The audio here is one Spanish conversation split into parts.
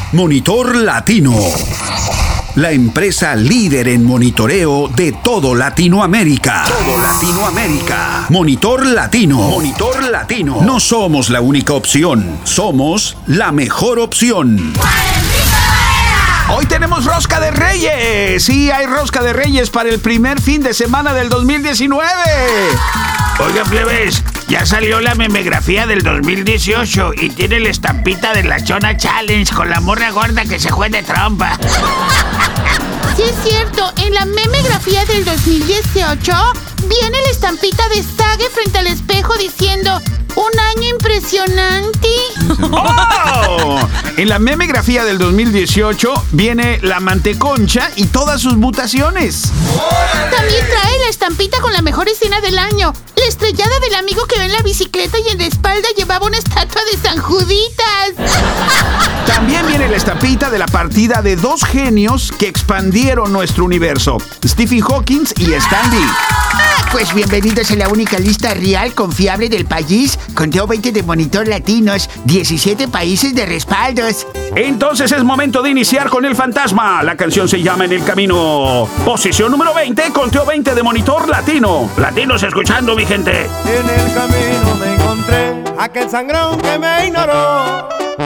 Monitor Latino. La empresa líder en monitoreo de todo Latinoamérica. Monitor Latino. No somos la única opción, somos la mejor opción. Hoy tenemos Rosca de Reyes. Sí, hay Rosca de Reyes para el primer fin de semana del 2019. Oigan, plebes, ya salió la memegrafía del 2018 y tiene la estampita de la Chona Challenge con la morra gorda que se juega de trompa. Sí, es cierto. En la memegrafía del 2018 viene la estampita de Sage frente al espejo diciendo: ¡un año impresionante! ¡Oh! En la memegrafía del 2018 viene la manteconcha y todas sus mutaciones. También trae la estampita con la mejor escena del año. La estrellada del amigo que va en la bicicleta y en la espalda llevaba una estatua de San Juditas. También viene la estampita de la partida de dos genios que expandieron nuestro universo: Stephen Hawking y Stan Lee. Pues bienvenidos a la única lista real confiable del país, con todo 20 de Monitor Latinos, 17 países de respaldos. Entonces es momento de iniciar con El Fantasma. La canción se llama En el Camino. Posición número 20, conteo 20 de Monitor Latino. Latinos escuchando, mi gente. En el camino me encontré aquel sangrón que me ignoró,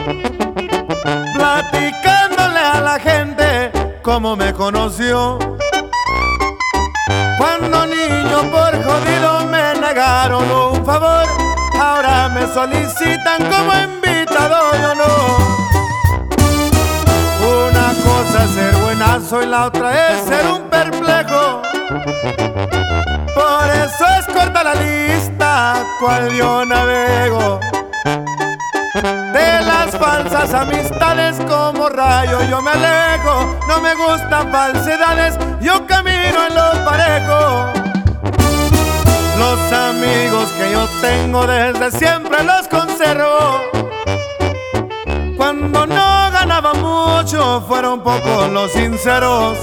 platicándole a la gente cómo me conoció. Cuando niño por jodido me negaron un favor, ahora me solicitan como invitado, yo no. Una cosa es ser buenazo y la otra es ser un perplejo. Por eso es corta la lista, cual yo navego. De las falsas amistades como rayo yo me alejo. No me gustan falsedades, yo camino en lo parejo. Los amigos que yo tengo desde siempre los conservo. Cuando no ganaba mucho fueron pocos los sinceros.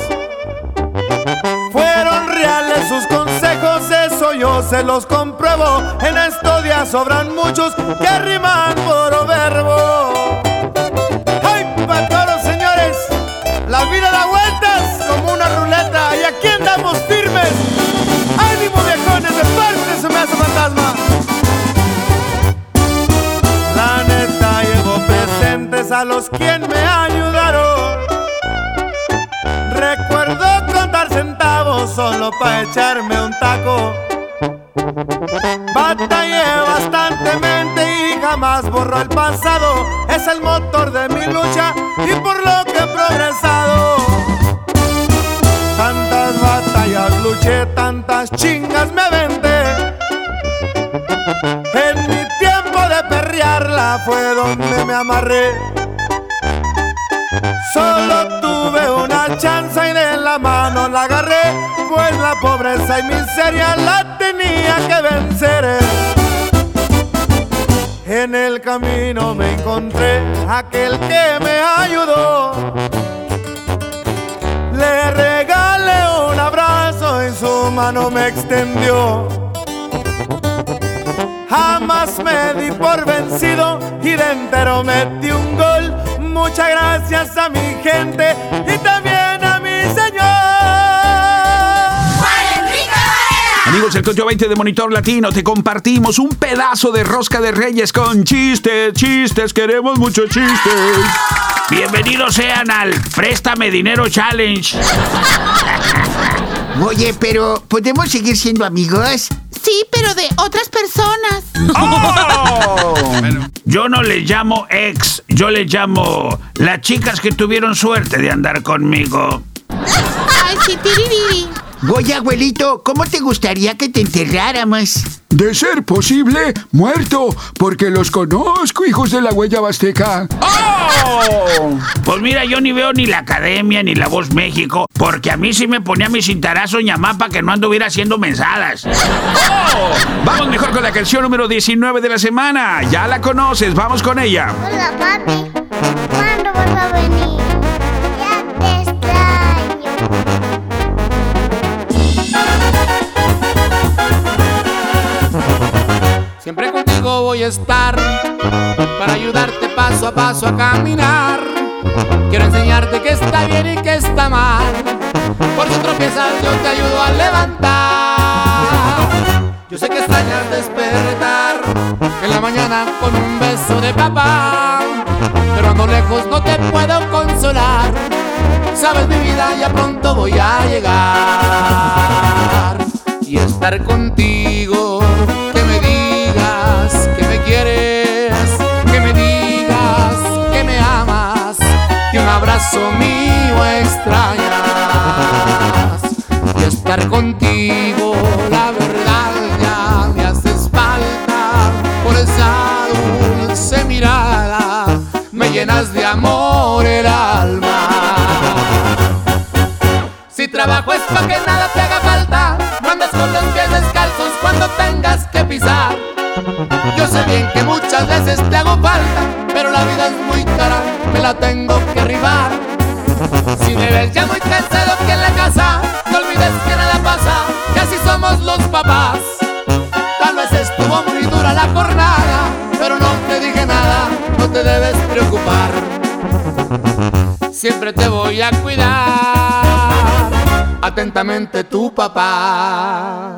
Fueron reales sus consejos, eso yo se los compruebo. En estos días sobran muchos que riman por verbo. ¡Ay, pa' todos, señores! La vida da vueltas como una ruleta y aquí andamos firmes. ¡Ánimo, viejones! De parte se me hace fantasma. La neta llevo presentes a los quien me ayudaron. Recuerdo contar centavos solo pa' echarme un taco. Batallé bastantemente y jamás borro el pasado. Es el motor de mi lucha y por lo que he progresado. Tantas batallas luché, tantas chingas me aventé. En mi tiempo de perrearla fue donde me amarré. Solo tuve una chance y de la mano la agarré, pues la pobreza y miseria la tenía que vencer. En el camino me encontré aquel que me ayudó. Le regalé un abrazo y su mano me extendió. Jamás me di por vencido y de entero metí un gol. Muchas gracias a mi gente y también a mi señor. Amigos, el conteo 20 de Monitor Latino, te compartimos un pedazo de Rosca de Reyes con chistes, queremos muchos chistes. Bienvenidos sean al Préstame Dinero Challenge. Oye, pero ¿podemos seguir siendo amigos? Sí, pero de otras personas. ¡Oh! Yo no les llamo ex, yo les llamo las chicas que tuvieron suerte de andar conmigo. Ay, sí, tiririri. Oye, abuelito, ¿cómo te gustaría que te enterráramos? De ser posible, muerto, porque los conozco, hijos de la huella Basteca. ¡Oh! Pues mira, yo ni veo ni la Academia ni la Voz México, porque a mí sí me ponía mi cintarazo ñamapa que no anduviera haciendo mensadas. ¡Oh! Vamos mejor con la canción número 19 de la semana. Ya la conoces, vamos con ella. Hola, papi. ¿Cuándo vas a venir? Ya te extraño. Siempre contigo voy a estar para ayudarte paso a paso a caminar. Quiero enseñarte que está bien y que está mal. Por si tropiezas yo te ayudo a levantar. Yo sé que extrañas despertar en la mañana con un beso de papá, pero ando lejos, no te puedo consolar. Sabes mi vida, ya pronto voy a llegar y estar contigo. Que me digas que me quieres, que me digas que me amas, que un abrazo mío extrañas. Y estar contigo, la verdad ya me haces falta. Por esa dulce mirada me llenas de amor el alma. Si trabajo es pa' que nada te haga falta, no andes con los pies descalzos cuando tengas que pisar. Yo sé bien que muchas veces te hago falta, pero la vida es muy cara, me la tengo que arribar. Si me ves ya muy cansado que en la casa, no olvides que nada pasa, que así somos los papás. Tal vez estuvo muy dura la jornada, pero no te dije nada, no te debes preocupar. Siempre te voy a cuidar, atentamente tu papá.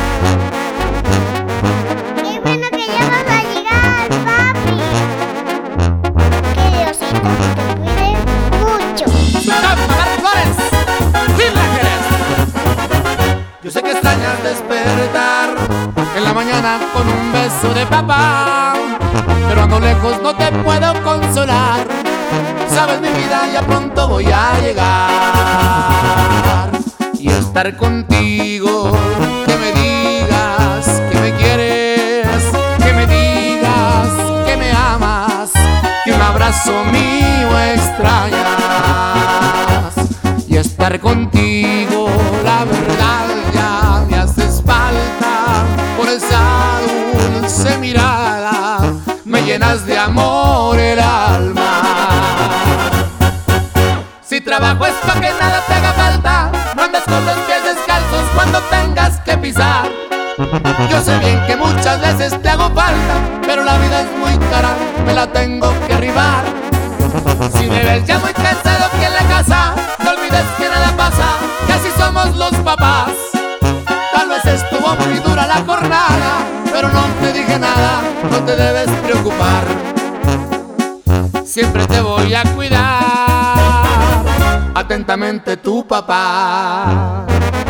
Qué bueno que ya vas a llegar, papi. Que Diosito te cuide mucho. Flores, yo sé que extrañas despertar en la mañana con un beso de papá, pero ando lejos, no te puedo consolar. Sabes mi vida, ya pronto voy a llegar y estar contigo. Que me digas que me quieres, que me digas que me amas, que un abrazo mío extrañas. Y estar contigo, la verdad ya me haces falta. Por esa dulce mirada me llenas de amor el alma. Si trabajo es pa' que nada te haga falta, no andes con los pies descalzos cuando tengas que pisar. Yo sé bien que muchas veces te hago falta, pero la vida es muy cara, me la tengo que arribar. Si me ves ya muy cansado que en la casa, no olvides que nada pasa, que así somos los papás. Tal vez estuvo muy dura la jornada, pero no te dije nada, no te debes preocupar. Siempre te voy a cuidar, atentamente tu papá.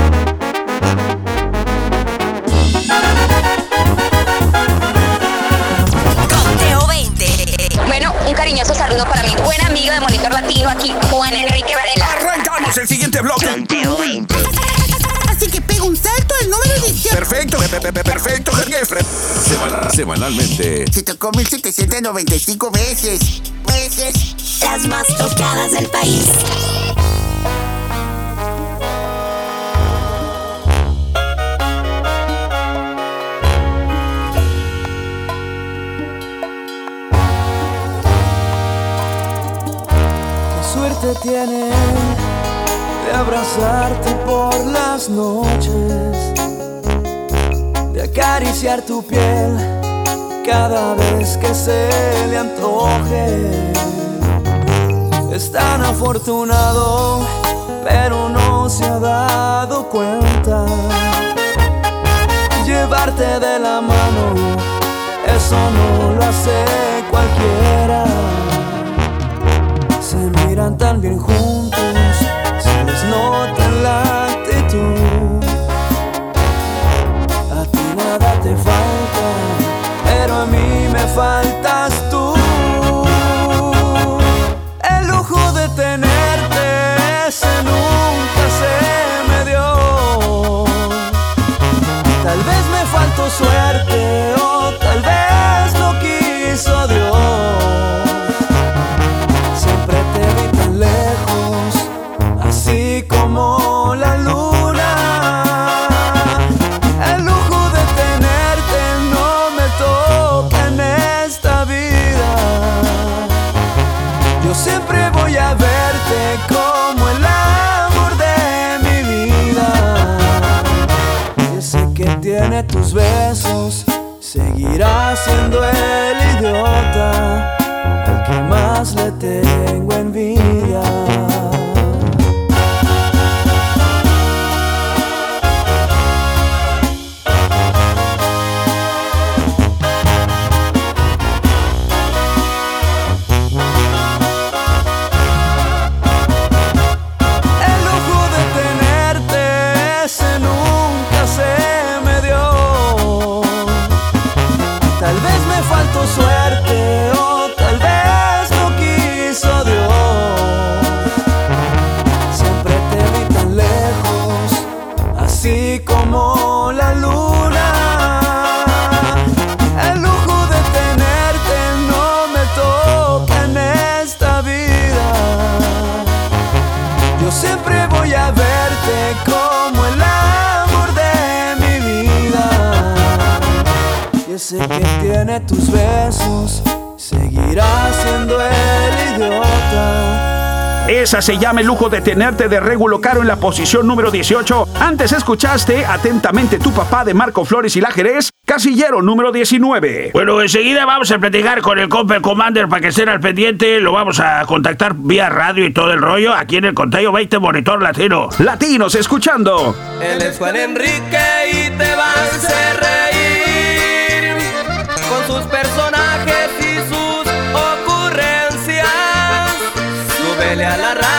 Conteo 20. Bueno, un cariñoso saludo para mi buen amigo de Monitor Latino aquí, Juan Enrique Varela. Arrancamos el siguiente bloque. Conteo 20. Así que pega un salto al número 18. Perfecto, perfecto, Jefre. Semanalmente. Se tocó 1795 veces. Las más tocadas del país. Qué suerte tiene de abrazarte por las noches, de acariciar tu piel cada vez que se le antoje. Es tan afortunado, pero no se ha dado cuenta. Llevarte de la mano, eso no lo hace cualquiera. Se miran tan bien juntos, se les nota en la actitud. A ti nada te falta, pero a mí me faltas tú. El lujo de tenerte, ese nunca se me dio. Tal vez me faltó suerte o tal vez no quiso Dios. Siempre te vi tan lejos, así como la luna. El lujo de tenerte no me toca en esta vida. Yo siempre voy a verte como el amor de mi vida. Y ese que tiene tus besos seguirá siendo el idiota al más le tengo envidia. Suerte o tal vez no quiso Dios. Siempre te vi tan lejos, así como la luna. El lujo de tenerte no me toca en esta vida. Yo siempre voy a verte como el amor de mi vida. Y ese que tiene tus besos seguirá siendo el idiota. Esa se llama El lujo de tenerte, de Regulo Caro, en la posición número 18. Antes escuchaste Atentamente tu papá, de Marco Flores y La Jerez, casillero número 19. Bueno, enseguida vamos a platicar con el compa el Commander para que estén al pendiente. Lo vamos a contactar vía radio y todo el rollo aquí en el Conteo 20 Monitor Latino. Latinos escuchando. Él es Juan Enrique y te va a hacer reír con sus personajes y sus ocurrencias. Súbele a la radio.